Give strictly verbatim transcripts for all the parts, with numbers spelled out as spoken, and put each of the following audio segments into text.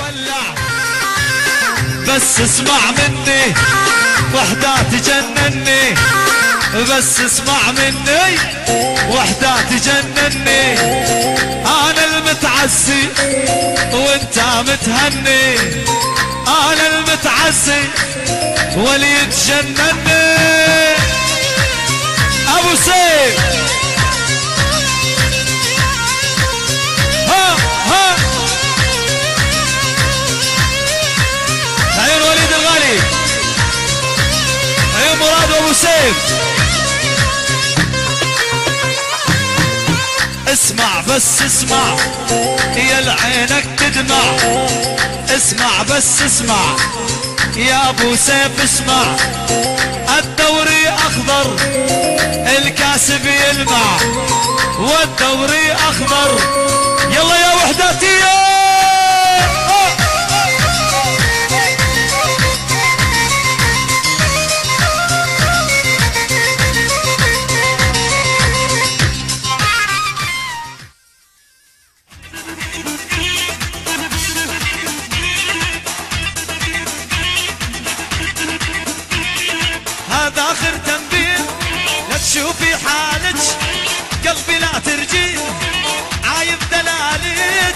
ولع بس اسمع مني وحدة تجنني بس اسمع مني وحدة تجنني انا المتعزي وانت متهني انا المتعزي واللي يتجنني ابو سيف ها ها عيون وليد الغالي عيون مراد وابو سيف اسمع بس اسمع يا العينك تدمع اسمع بس اسمع يا ابو سيف اسمع الدوري اخضر الكاسب يلمع والدوري اخضر يلا يا وحدتي هذا اخر تنبيه لا تشوفي حالك قلبي لا ترجي عايب دلالك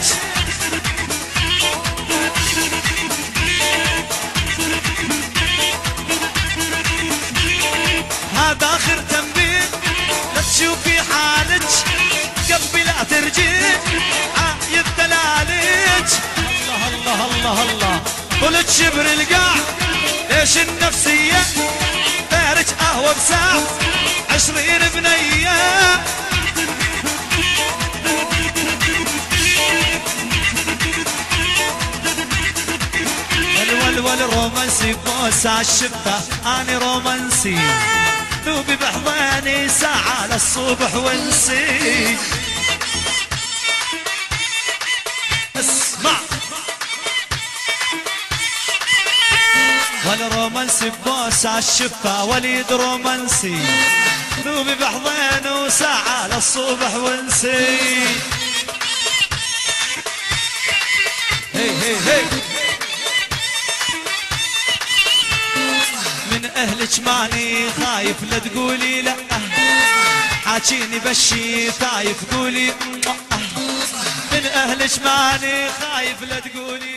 هذا اخر تنبيه لا تشوفي حالك قلبي لا ترجي عايب دلالك الله الله الله الله طلت شبر القاع ليش النفسيه دارج قهوة بساعة عشرين بنية ول ول رومانسي بوس عالشبة اني رومانسي ذوبي بحضاني ساعة للصبح وانسي اسمع والرومانسي بوس عالشفة وليد رومانسي ذوبي بحضين وساعة للصبح وانسي هي هي هي من اهلك ماني خايف لا تقولي لا حاجيني بشي طايف قولي من اهلك ماني خايف لا تقولي